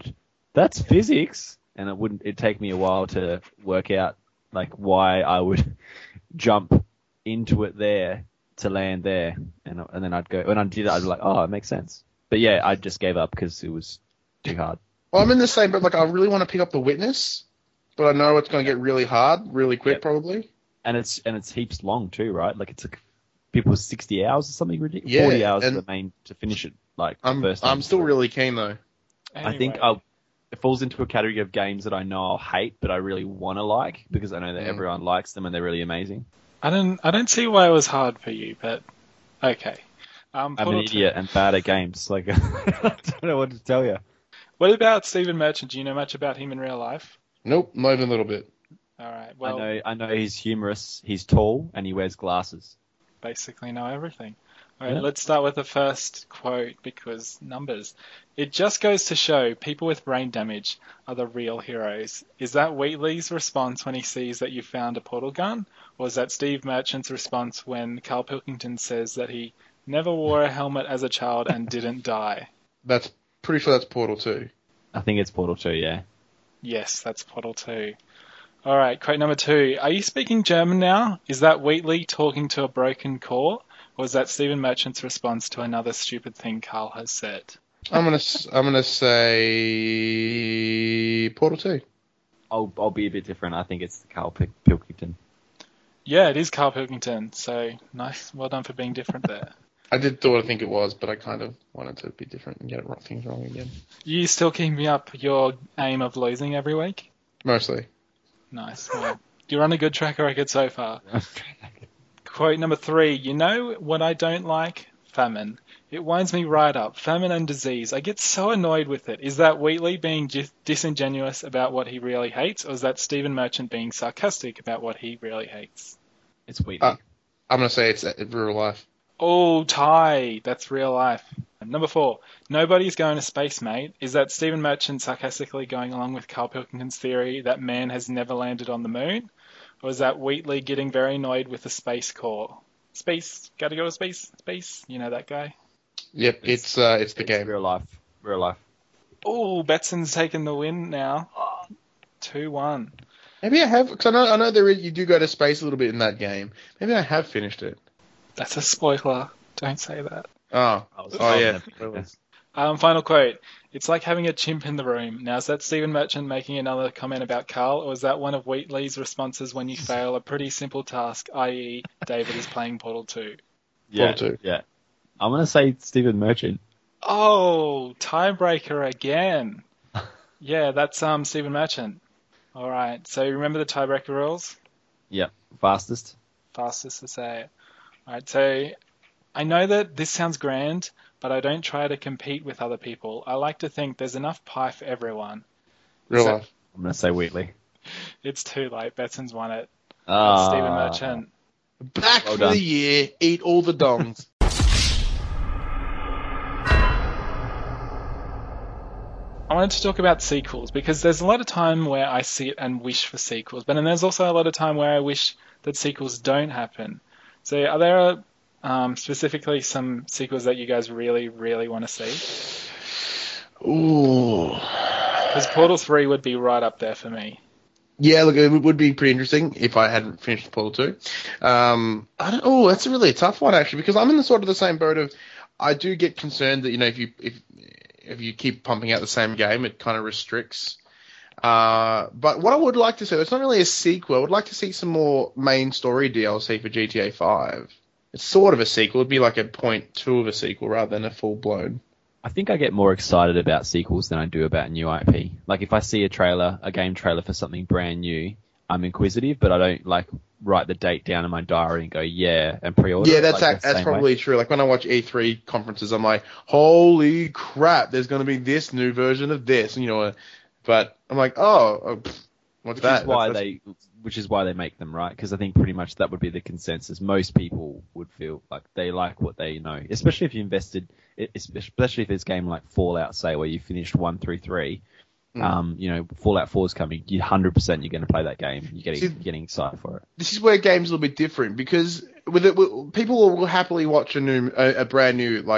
Speaker 3: that's physics. And it wouldn't, it'd take me a while to work out like why I would jump into it there to land there. And, and then I'd go, when I did it, I'd be like, oh, it makes sense. But yeah, I just gave up because it was too hard.
Speaker 5: Well, I'm in the same, but like I really want to pick up The Witness, but I know it's going to get really hard, really quick,
Speaker 3: Yep.
Speaker 5: probably.
Speaker 3: And it's, and it's heaps long too, right? Like it's like people sixty hours or something ridiculous.
Speaker 5: Yeah,
Speaker 3: forty hours
Speaker 5: and
Speaker 3: for the main to finish it. Like the
Speaker 5: I'm,
Speaker 3: first
Speaker 5: I'm
Speaker 3: time.
Speaker 5: still really keen though.
Speaker 3: I think
Speaker 2: Anyway.
Speaker 3: I'll, it falls into a category of games that I know I'll hate, but I really want to like because I know that
Speaker 5: Mm.
Speaker 3: everyone likes them and they're really amazing.
Speaker 2: I don't I don't see why it was hard for you, but okay. Um,
Speaker 3: I'm an
Speaker 2: Portal two.
Speaker 3: idiot and bad at games. Like I don't know what to tell you.
Speaker 2: What about Stephen Merchant? Do you know much about him in real life?
Speaker 5: Nope, not even a little bit.
Speaker 2: All right. Well,
Speaker 3: I know, I know he's humorous. He's tall and he wears glasses.
Speaker 2: basically know everything. All right,
Speaker 3: Yeah.
Speaker 2: let's start with the first quote because numbers. It just goes to show people with brain damage are the real heroes. Is that Wheatley's response when he sees that you found a portal gun? Or is that Steve Merchant's response when Carl Pilkington says that he never wore a helmet as a child and didn't die?
Speaker 5: That's pretty sure that's Portal two.
Speaker 3: I think it's Portal two, yeah.
Speaker 2: Yes, that's Portal two. All right, quote number two. Are you speaking German now? Is that Wheatley talking to a broken core? Or is that Stephen Merchant's response to another stupid thing Carl has said?
Speaker 5: I'm gonna s- I'm gonna say Portal two.
Speaker 3: I'll I'll be a bit different. I think it's Carl P- Pilkington.
Speaker 2: Yeah, it is Carl Pilkington. So nice, well done for being different there.
Speaker 5: I did thought I think it was, but I kind of wanted to be different and get it wrong, things wrong again.
Speaker 2: You still keeping up your aim of losing every week?
Speaker 5: Mostly.
Speaker 2: Nice. Well, you're on a good track record so far. Quote number three. You know what I don't like? Famine. It winds me right up. Famine and disease. I get so annoyed with it. Is that Wheatley being dis- disingenuous about what he really hates, or is that Stephen Merchant being sarcastic about what he really hates?
Speaker 3: It's Wheatley.
Speaker 5: Uh, I'm gonna say it's uh, real life.
Speaker 2: Oh, tie. That's real life. Number four. Nobody's going to space, mate. Is that Stephen Merchant sarcastically going along with Carl Pilkington's theory that man has never landed on the moon? Or is that Wheatley getting very annoyed with the Space Corps? Space. Gotta go to space. Space. You know that guy?
Speaker 5: Yep, it's uh, it's the
Speaker 3: it's
Speaker 5: game.
Speaker 3: real life. Real life.
Speaker 2: Oh, Betson's taken the win now. two one.
Speaker 5: Maybe I have, because I know I know there is, you do go to space a little bit in that game. Maybe I have finished it.
Speaker 2: That's a spoiler. Don't say that.
Speaker 5: Oh,
Speaker 3: I was-
Speaker 5: oh
Speaker 3: I was
Speaker 5: yeah.
Speaker 3: never-
Speaker 2: Um, final quote. It's like having a chimp in the room. Now, is that Stephen Merchant making another comment about Carl, or is that one of Wheatley's responses when you fail a pretty simple task, that is. David is playing Portal two?
Speaker 3: Yeah,
Speaker 5: Portal two.
Speaker 3: yeah. I'm gonna say Stephen Merchant.
Speaker 2: Oh, tiebreaker again. Yeah, that's um Stephen Merchant. All right, so you remember the tiebreaker rules?
Speaker 3: Yeah, fastest.
Speaker 2: Fastest to say it. All right, so I know that this sounds grand, but I don't try to compete with other people. I like to think there's enough pie for everyone.
Speaker 5: Real
Speaker 2: So-
Speaker 5: life.
Speaker 3: I'm gonna say Wheatley.
Speaker 2: It's too late. Betson's won it.
Speaker 3: Ah,
Speaker 2: Stephen Merchant.
Speaker 5: Back
Speaker 3: Well
Speaker 5: for
Speaker 3: done.
Speaker 5: the year. Eat all the dongs.
Speaker 2: I wanted to talk about sequels because there's a lot of time where I sit and wish for sequels, but then there's also a lot of time where I wish that sequels don't happen. So are there um, specifically some sequels that you guys really, really want to see?
Speaker 5: Ooh.
Speaker 2: Because Portal three would be right up there for me.
Speaker 5: Yeah, look, it would be pretty interesting if I hadn't finished Portal two. Um, I don't. Oh, that's a really tough one actually, because I'm in the sort of the same boat of. I do get concerned that you know if you if if you keep pumping out the same game, it kind of restricts. Uh, but what I would like to see, it's not really a sequel. I would like to see some more main story D L C for G T A five. It's sort of a sequel. It'd be like a point two of a sequel rather than a full blown.
Speaker 3: I think I get more excited about sequels than I do about new I P. Like if I see a trailer, a game trailer for something brand new, I'm inquisitive, but I don't like write the date down in my diary and go, yeah, and pre-order.
Speaker 5: Yeah,
Speaker 3: it,
Speaker 5: that's
Speaker 3: like,
Speaker 5: ac-
Speaker 3: the
Speaker 5: that's
Speaker 3: same
Speaker 5: probably
Speaker 3: way.
Speaker 5: true. Like when I watch E three conferences, I'm like, holy crap, there's going to be this new version of this, you know. But I'm like, oh, oh pff, what's
Speaker 3: Which
Speaker 5: that?
Speaker 3: is why
Speaker 5: That's-
Speaker 3: they, which is why they make them, right? Because I think pretty much that would be the consensus. Most people would feel like they like what they know, especially if you invested, especially if it's a game like Fallout, say, where you finished one through three.
Speaker 5: Mm.
Speaker 3: Um, you know, Fallout four is coming. You one hundred percent you're going to play that game. You're getting
Speaker 5: See-
Speaker 3: you're getting excited for it.
Speaker 5: This is where games are a little bit different because with it, with, people will happily watch a new, a, a brand new like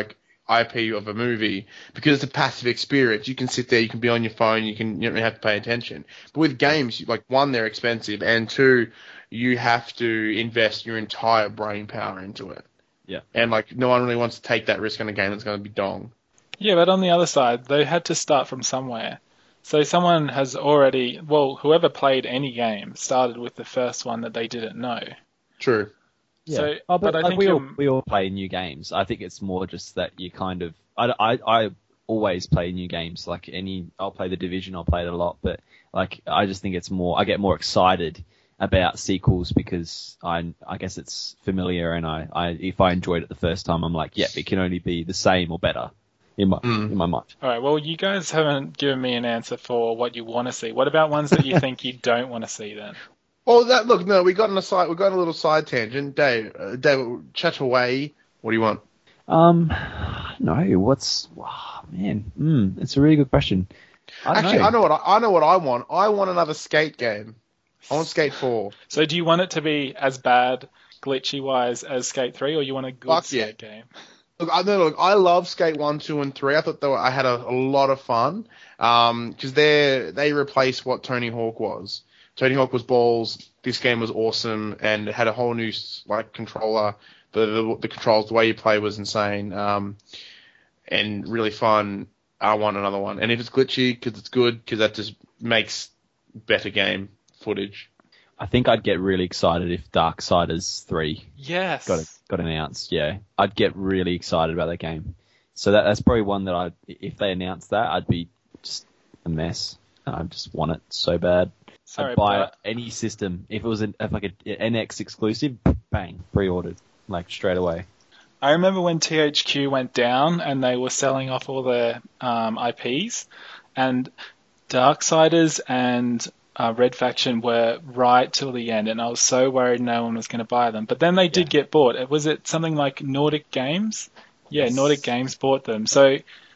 Speaker 5: I P of a movie because it's a passive experience. You can sit there, you can be on your phone, you can you don't really have to pay attention. But with games, like one, they're expensive, and two, you have to invest your entire brain power into it.
Speaker 3: Yeah.
Speaker 5: And like no one really wants to take that risk on a game that's going to be dong.
Speaker 2: Yeah, but on the other side, they had to start from somewhere. So someone has already, well, whoever played any game started with the first one that they didn't know.
Speaker 5: True.
Speaker 3: Yeah.
Speaker 2: So,
Speaker 3: oh, but,
Speaker 2: but I
Speaker 3: like,
Speaker 2: think
Speaker 3: we all,
Speaker 2: you're-
Speaker 3: we all play new games. I think it's more just that you kind of, I, I, I always play new games. Like any, I'll play The Division, I'll play it a lot, but like, I just think it's more, I get more excited about sequels because I, I guess it's familiar and I, I, if I enjoyed it the first time, I'm like, yeah, it can only be the same or better in my,
Speaker 5: Mm.
Speaker 3: in my mind.
Speaker 2: All right, well, you guys haven't given me an answer for what you want to see. What about ones that you think you don't want to see then?
Speaker 5: Well, that look, no, we got on a side, we got on a little side tangent. Dave, uh, Dave, chat away. What do you want?
Speaker 3: Um, no, what's, oh, man, mm, it's a really good question. I don't
Speaker 5: Actually,
Speaker 3: know.
Speaker 5: I know what I, I know what I want. I want another Skate game. I want Skate four.
Speaker 2: So do you want it to be as bad, glitchy-wise, as Skate three, or you want a good
Speaker 5: Fuck yeah.
Speaker 2: Skate game?
Speaker 5: Look, I no, look, I love Skate one, two, and three. I thought they were, I had a, a lot of fun um, because they they replaced what Tony Hawk was. Tony Hawk was balls. This game was awesome and it had a whole new like controller. The the, the controls, the way you play was insane um, and really fun. I want another one. And if it's glitchy, because it's good, because that just makes better game footage.
Speaker 3: I think I'd get really excited if Darksiders three
Speaker 2: Yes.
Speaker 3: got got announced. Yeah, I'd get really excited about that game. So that that's probably one that I, if they announced that, I'd be just a mess. I just want it so bad.
Speaker 2: Sorry,
Speaker 3: I'd buy
Speaker 2: but
Speaker 3: any system if it was an, if like an N X exclusive. Bang, pre-ordered like straight away.
Speaker 2: I remember when T H Q went down and they were selling off all their um, I Ps, and Darksiders and uh, Red Faction were right till the end, and I was so worried no one was going to buy them. But then they did
Speaker 3: Yeah.
Speaker 2: get bought. Was it something like Nordic Games? Yeah,
Speaker 3: Yes.
Speaker 2: Nordic Games bought them. So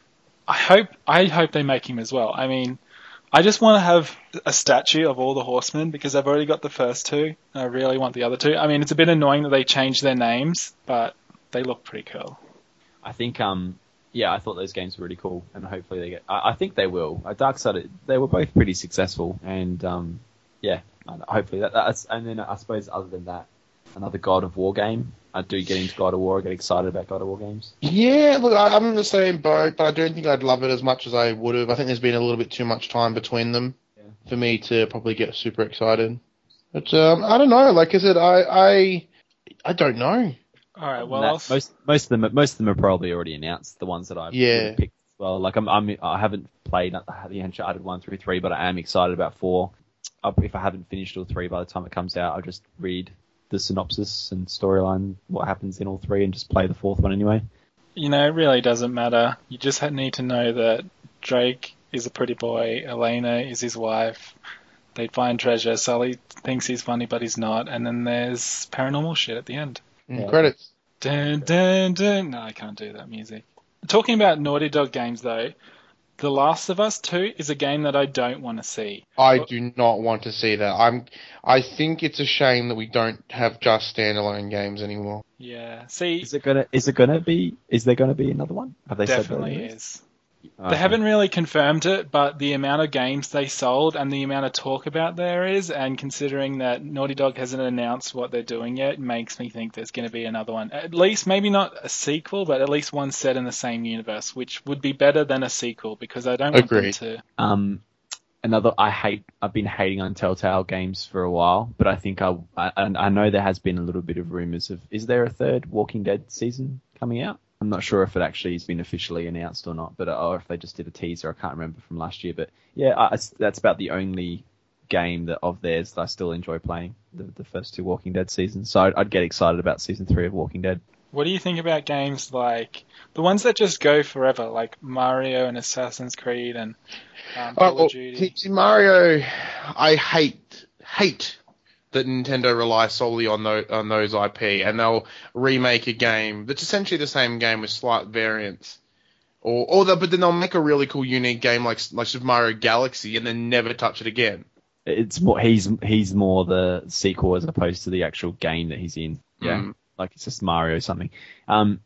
Speaker 2: I hope I hope they make him as well. I mean, I just want to have a statue of all the horsemen because I've already got the first two, and I really want the other two. I mean, it's a bit annoying that they changed their names, but they look pretty cool.
Speaker 3: I think um yeah, I thought those games were really cool, and hopefully they get. I, I think they will. Uh, Darksiders, they were both pretty successful, and um yeah, hopefully that that's. And then I suppose other than that, another God of War game. I do get into God of War. I get excited about God of War games.
Speaker 5: Yeah, look, I- I'm in the same boat, but I don't think I'd love it as much as I would have. I think there's been a little bit too much time between them
Speaker 3: Yeah.
Speaker 5: for me to probably get super excited. But um, I don't know. Like I said, I I, I don't know.
Speaker 2: All right, well,
Speaker 3: That-
Speaker 2: I'll s-
Speaker 3: most most of them most of them are probably already announced. The ones that I've
Speaker 5: Yeah.
Speaker 3: really picked as well. Like I'm, I'm I haven't played the Uncharted one through three, but I am excited about four. I'll, if I haven't finished all three by the time it comes out, I'll just read the synopsis and storyline, what happens in all three, and just play the fourth one anyway.
Speaker 2: you know, it really doesn't matter. You just ha- need to know that Drake is a pretty boy, Elena is his wife, they find treasure, Sully thinks he's funny but he's not, and then there's paranormal shit at the end.
Speaker 5: Mm,
Speaker 3: Yeah.
Speaker 5: Credits.
Speaker 2: Dun, dun, dun. No, I can't do that music. Talking about Naughty Dog games, though, The Last of Us two is a game that I don't want to see.
Speaker 5: I do not want to see that. I'm. I think it's a shame that we don't have just standalone games anymore.
Speaker 2: Yeah, see,
Speaker 3: Is it gonna? Is it gonna be? Is there gonna be another one? Have they
Speaker 2: definitely
Speaker 3: said that?
Speaker 2: is.
Speaker 3: Okay.
Speaker 2: They haven't really confirmed it, but the amount of games they sold and the amount of talk about there is, and considering that Naughty Dog hasn't announced what they're doing yet, makes me think there's going to be another one. At least, maybe not a sequel, but at least one set in the same universe, which would be better than a sequel, because I don't want
Speaker 5: Agreed.
Speaker 2: them to...
Speaker 3: Um, another. I hate. I've been hating on Telltale games for a while, but I think I. I, I know there has been a little bit of rumors of. Is there a third Walking Dead season coming out? I'm not sure if it actually has been officially announced or not, but or if they just did a teaser. I can't remember from last year, but yeah, I, that's about the only game that of theirs that I still enjoy playing. The, the first two Walking Dead seasons, so I'd, I'd get excited about season three of Walking Dead.
Speaker 2: What do you think about games like the ones that just go forever, like Mario and Assassin's Creed and um,
Speaker 5: Oh,
Speaker 2: Call
Speaker 5: well,
Speaker 2: of Duty?
Speaker 5: see, see, Mario, I hate hate that Nintendo relies solely on those, on those I P, and they'll remake a game that's essentially the same game with slight variants, or or they'll, but then they'll make a really cool, unique game like like Super Mario Galaxy, and then never touch it again.
Speaker 3: It's more he's he's more the sequel as opposed to the actual game that he's in. Yeah,
Speaker 5: Mm.
Speaker 3: like it's just Mario or something. Um,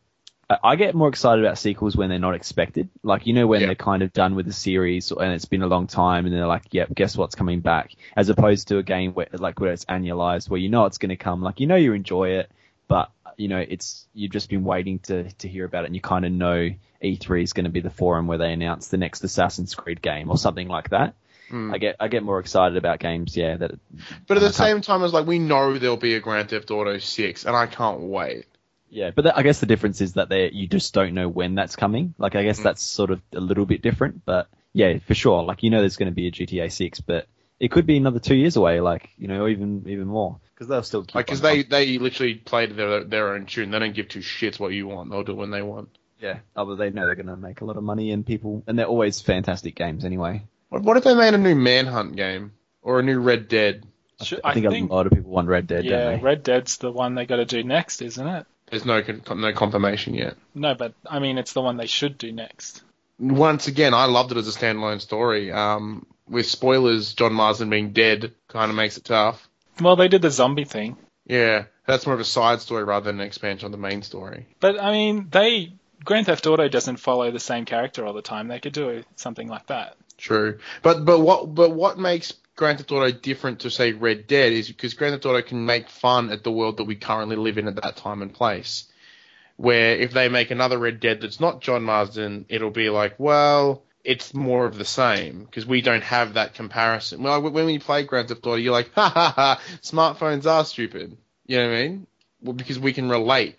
Speaker 3: I, I get more excited about sequels when they're not expected. Like, you know, when
Speaker 5: Yeah.
Speaker 3: they're kind of done with the series and it's been a long time and they're like, yep, guess what's coming back? As opposed to a game where, like, where it's annualized, where you know it's going to come. Like, you know you enjoy it, but, you know, it's you've just been waiting to, to hear about it, and you kind of know E three is going to be the forum where they announce the next Assassin's Creed game or something like that.
Speaker 5: Mm.
Speaker 3: I get I get more excited about games, yeah. That,
Speaker 5: But at the
Speaker 3: I can't-
Speaker 5: same time, it's like we know there'll be a Grand Theft Auto six, and I can't wait.
Speaker 3: Yeah, but the, I guess the difference is that they you just don't know when that's coming. Like, I guess
Speaker 5: Mm.
Speaker 3: that's sort of a little bit different, but yeah, for sure. Like, you know, there's going to be a G T A six, but it could be another two years away. Like, you know, or even even more, because they'll still keep.
Speaker 5: Like, because
Speaker 3: on-
Speaker 5: they, they literally play to their their own tune. They don't give two shits what you want. They'll do it when they want.
Speaker 3: yeah, although they know they're going to make a lot of money, and people, and they're always fantastic games anyway.
Speaker 5: What, what if they made a new Manhunt game or a new Red Dead?
Speaker 2: Should-
Speaker 3: I think, a lot of people want Red Dead,
Speaker 2: yeah,
Speaker 3: don't they?
Speaker 2: Red Dead's the one they got to do next, isn't it?
Speaker 5: There's no con- no confirmation yet.
Speaker 2: No, but I mean, it's the one they should do next.
Speaker 5: Once again, I loved it as a standalone story. Um, with spoilers, John Marsden being dead kind of makes it tough.
Speaker 2: Well, they did the zombie thing,
Speaker 5: Yeah, that's more of a side story rather than an expansion on the main story.
Speaker 2: but I mean, they Grand Theft Auto doesn't follow the same character all the time. They could do something like that.
Speaker 5: True, but but what but what makes Grand Theft Auto different to say Red Dead is because Grand Theft Auto can make fun at the world that we currently live in at that time and place. Where if they make another Red Dead that's not John Marsden, it'll be like, well, it's more of the same because we don't have that comparison. Well, when we play Grand Theft Auto, you're like, ha ha ha, smartphones are stupid. You know what I mean? Well, because we can relate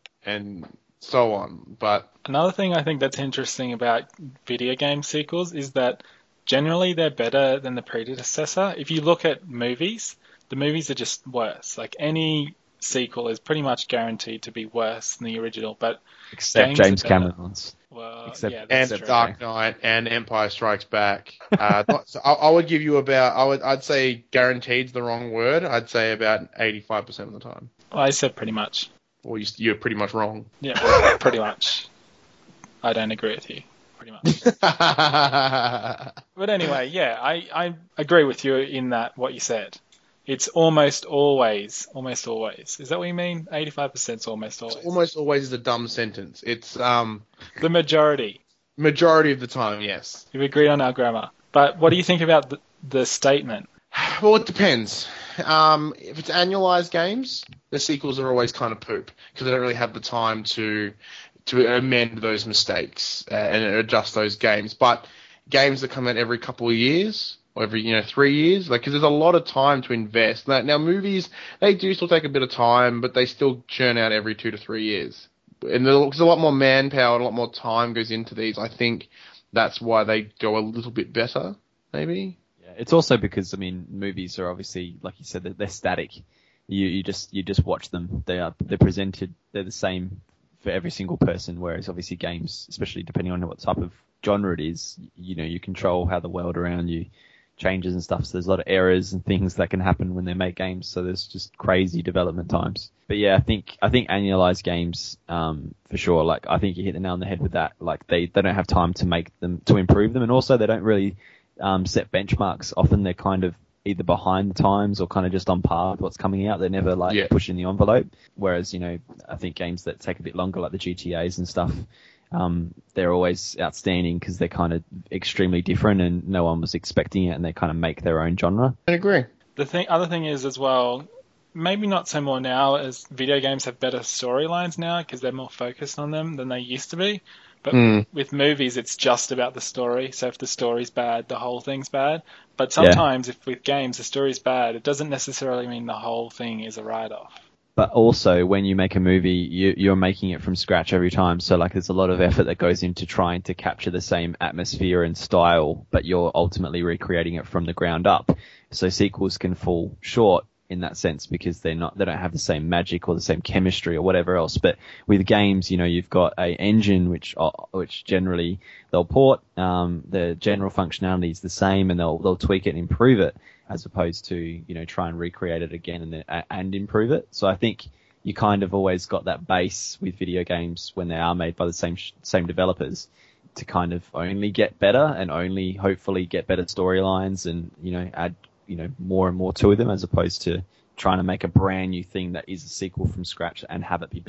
Speaker 5: and so on. But
Speaker 2: Another thing I think that's interesting about video game sequels is that generally they're better than the predecessor. If you look at movies, the movies are just worse. Like, any sequel is pretty much guaranteed to be worse than the original, but
Speaker 3: Except
Speaker 2: games are
Speaker 3: James
Speaker 2: better.
Speaker 3: Cameron's.
Speaker 2: well,
Speaker 3: Except-
Speaker 2: yeah,
Speaker 5: and
Speaker 2: that's true.
Speaker 5: Dark Knight and Empire Strikes Back. Uh, not- so I, I would give you about, I would, I'd say guaranteed's the wrong word. I'd say about eighty-five percent of the time.
Speaker 2: Well, I said pretty much.
Speaker 5: Or you, you're pretty much wrong.
Speaker 2: Yeah, well, pretty much. I don't agree with you. Pretty much. But anyway, yeah, I, I agree with you in that what you said. It's almost always, almost always. Is that what you mean? eighty-five percent is almost always.
Speaker 5: Almost always is a dumb sentence. It's um
Speaker 2: The majority.
Speaker 5: majority of the time, yes.
Speaker 2: We've agreed on our grammar. But what do you think about the, the statement?
Speaker 5: Well, it depends. Um, if it's annualized games, the sequels are always kind of poop because they don't really have the time to to amend those mistakes uh, and adjust those games. But games that come out every couple of years or every you know three years, like because there's a lot of time to invest. Now, now movies they do still take a bit of time, but they still churn out every two to three years. And there's a lot more manpower, and a lot more time goes into these. I think that's why they go a little bit better, maybe.
Speaker 3: It's also because, I mean, movies are obviously, like you said, they're, they're static. You you just you just watch them. They are they're presented. They're the same for every single person. Whereas obviously games, especially depending on what type of genre it is, you know, you control how the world around you changes and stuff. So there's a lot of errors and things that can happen when they make games. So there's just crazy development times. But yeah, I think I think annualized games, um, for sure. Like I think you hit the nail on the head with that. Like they they don't have time to make them to improve them, and also they don't really. Um, set benchmarks. Often they're kind of either behind the times or kind of just on par with what's coming out. They're never like
Speaker 5: Yeah.
Speaker 3: pushing the envelope. Whereas, you know, I think games that take a bit longer, like the G T As and stuff, um, they're always outstanding because they're kind of extremely different and no one was expecting it, and they kind of make their own genre.
Speaker 5: I agree.
Speaker 2: The thing, other thing is as well, maybe not so more now as video games have better storylines now because they're more focused on them than they used to be. But
Speaker 5: Mm.
Speaker 2: with movies, it's just about the story. So if the story's bad, the whole thing's bad. But sometimes, if with games the story's bad, it doesn't necessarily mean the whole thing is a write-off.
Speaker 3: But also, when you make a movie, you, you're making it from scratch every time. So, like, there's a lot of effort that goes into trying to capture the same atmosphere and style, but you're ultimately recreating it from the ground up. So sequels can fall short in that sense because they're not, they don't have the same magic or the same chemistry or whatever else. But with games, you know, you've got a engine which, uh, which generally they'll port, um, the general functionality is the same and they'll, they'll tweak it and improve it as opposed to, you know, try and recreate it again and then, and improve it. So I think you kind of always got that base with video games when they are made by the same, same developers to kind of only get better and only hopefully get better storylines and, you know, add, you know, more and more to them as opposed to trying to make a brand new thing that is a sequel from scratch and have it be better.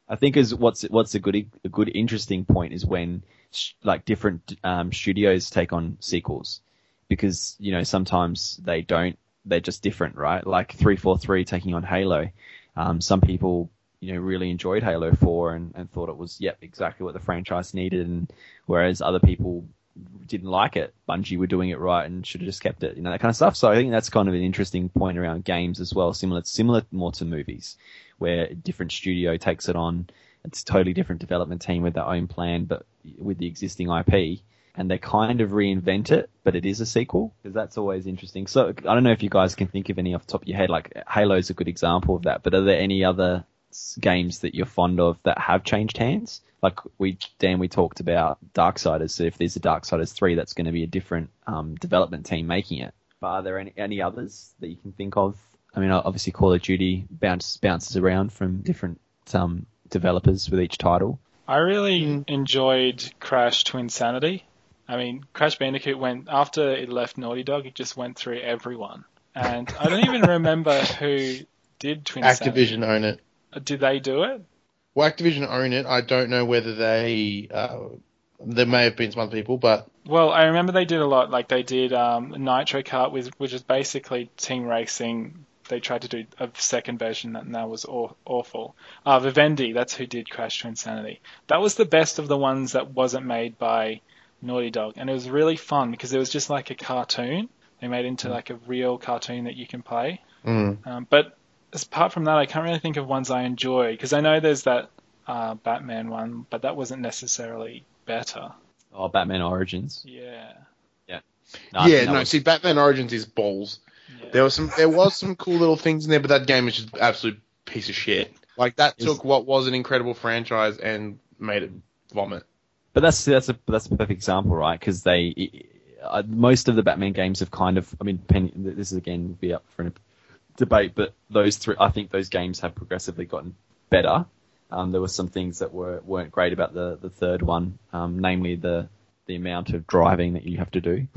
Speaker 3: I think is what's what's a good a good interesting point is when sh- like different um, studios take on sequels, because you know sometimes they don't, they're just different, right? Like three forty-three taking on Halo. Um, some people you know really enjoyed Halo four and, and thought it was yep exactly what the franchise needed, and whereas other people didn't like it. Bungie were doing it right and should have just kept it, you know, that kind of stuff. So I think that's kind of an interesting point around games as well, similar similar more to movies, where a different studio takes it on. It's a totally different development team with their own plan, but with the existing I P, and they kind of reinvent it, but it is a sequel, because that's always interesting. So I don't know if you guys can think of any off the top of your head, like Halo's a good example of that, but are there any other games that you're fond of that have changed hands? Like we, Dan, we talked about Darksiders. So if there's a Darksiders three, that's going to be a different um, development team making it. But are there any, any others that you can think of? I mean, obviously Call of Duty bounces bounces around from different um, developers with each title.
Speaker 2: I really mm. enjoyed Crash Twinsanity. I mean, Crash Bandicoot went, after it left Naughty Dog, it just went through everyone. And I don't even remember who did Twinsanity.
Speaker 5: Activision own it.
Speaker 2: Did they do it?
Speaker 5: Well, Activision own it. I don't know whether they... Uh, there may have been some other people, but...
Speaker 2: Well, I remember they did a lot. Like, they did um, Nitro Kart, which, which is basically team racing. They tried to do a second version, and that was aw- awful. Uh, Vivendi, that's who did Crash Twinsanity. That was the best of the ones that wasn't made by Naughty Dog. And it was really fun, because it was just like a cartoon. They made it into like a real cartoon that you can play.
Speaker 5: Mm.
Speaker 2: Um, but... apart from that, I can't really think of ones I enjoy, because I know there's that uh, Batman one, but that wasn't necessarily better.
Speaker 3: Oh, Batman Origins.
Speaker 2: Yeah.
Speaker 3: Yeah.
Speaker 5: No, yeah, no, was... see, Batman Origins is balls. Yeah. There was some there was some cool little things in there, but that game is just an absolute piece of shit. Like, that took what was an incredible franchise and made it vomit.
Speaker 3: But that's that's a that's a perfect example, right? Because they... Uh, most of the Batman games have kind of... I mean, Penny, this is, again, will be up for an debate, but those three, I think those games have progressively gotten better. Um, there were some things that were weren't great about the, the third one, um, namely the the amount of driving that you have to do.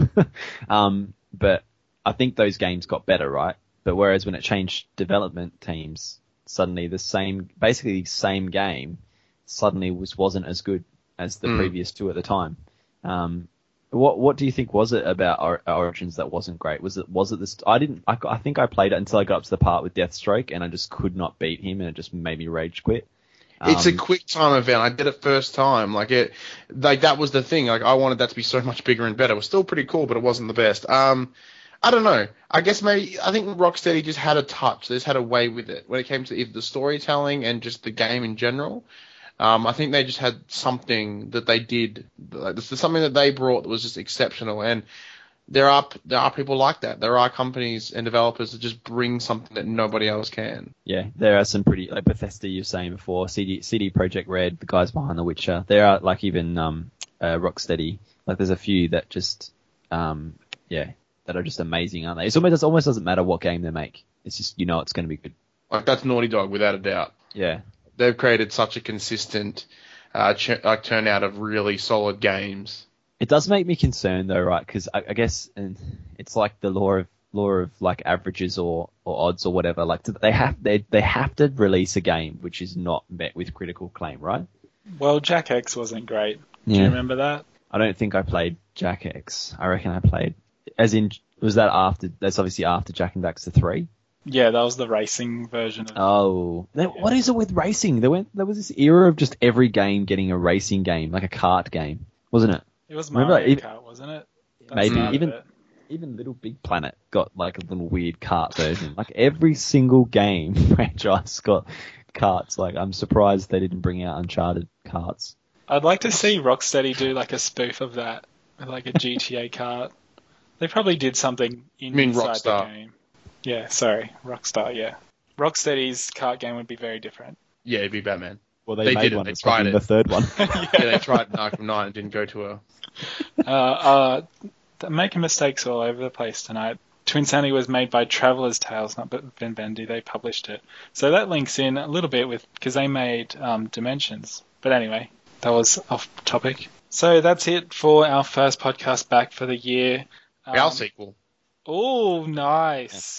Speaker 3: um, but I think those games got better, right? But whereas when it changed development teams, suddenly the same, basically the same game, suddenly was wasn't as good as the mm. previous two at the time. Um, What what do you think was it about Or- Origins that wasn't great? Was it was it this? I didn't. I, I think I played it until I got up to the part with Deathstroke, and I just could not beat him, and it just made me rage quit. Um,
Speaker 5: it's a quick time event. I did it first time. Like it, like that was the thing. Like I wanted that to be so much bigger and better. It was still pretty cool, but it wasn't the best. Um, I don't know. I guess maybe I think Rocksteady just had a touch. They just had a way with it when it came to either the storytelling and just the game in general. Um, I think they just had something that they did, like, this is something that they brought that was just exceptional. And there are there are people like that. There are companies and developers that just bring something that nobody else can.
Speaker 3: Yeah, there are some pretty, like Bethesda you were saying before, C D, C D Projekt Red, the guys behind The Witcher. There are, like, even um, uh, Rocksteady. Like, there's a few that just, um, yeah, that are just amazing, aren't they? It's almost, it almost doesn't matter what game they make. It's just, you know, it's going to be good.
Speaker 5: Like, that's Naughty Dog, without a doubt.
Speaker 3: Yeah.
Speaker 5: They've created such a consistent uh, ch- like turnout of really solid games.
Speaker 3: It does make me concerned, though, right? Because I, I guess and it's like the law of law of like averages or, or odds or whatever. Like they have they they have to release a game which is not met with critical acclaim, right?
Speaker 2: Well, Jack X wasn't great. Do
Speaker 3: yeah.
Speaker 2: you remember that?
Speaker 3: I don't think I played Jack X. I reckon I played as in was that after? That's obviously after Jack and Daxter three.
Speaker 2: Yeah, that was the racing version of it.
Speaker 3: Oh. They, yeah. What is it with racing? There went there was this era of just every game getting a racing game, like a kart game, wasn't it?
Speaker 2: It was Mario Remember, Kart, wasn't it? That's
Speaker 3: maybe even it. even Little Big Planet got like a little weird kart version. Like every single game franchise got karts. Like I'm surprised they didn't bring out Uncharted karts.
Speaker 2: I'd like to see Rocksteady do like a spoof of that, like a G T A kart. They probably did something inside the game. Yeah, sorry, Rockstar. Yeah, Rocksteady's kart game would be very different.
Speaker 5: Yeah, it'd be Batman.
Speaker 3: Well, they,
Speaker 5: they
Speaker 3: made
Speaker 5: did
Speaker 3: one.
Speaker 5: It. They
Speaker 3: it's
Speaker 5: tried it.
Speaker 3: The third one.
Speaker 5: yeah. yeah, they tried Arkham Knight and didn't go to a.
Speaker 2: uh, uh, making mistakes all over the place tonight. Twinsanity was made by Traveller's Tales, not Vivendi. They published it, so that links in a little bit with because they made um, Dimensions. But anyway, that was off topic. So that's it for our first podcast back for the year. Um,
Speaker 5: our sequel.
Speaker 2: Oh, nice.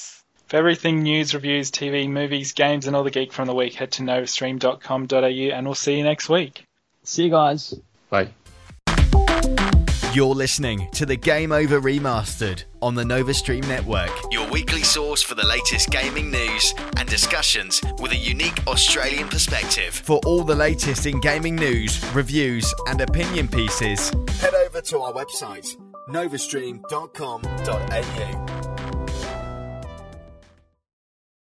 Speaker 2: For everything news, reviews, T V, movies, games, and all the geek from the week, head to novastream dot com dot a u, and we'll see you next week.
Speaker 3: See you guys.
Speaker 5: Bye.
Speaker 1: You're listening to the Game Over Remastered on the NovaStream Network, your weekly source for the latest gaming news and discussions with a unique Australian perspective. For all the latest in gaming news, reviews, and opinion pieces, head over to our website, novastream dot com dot a u.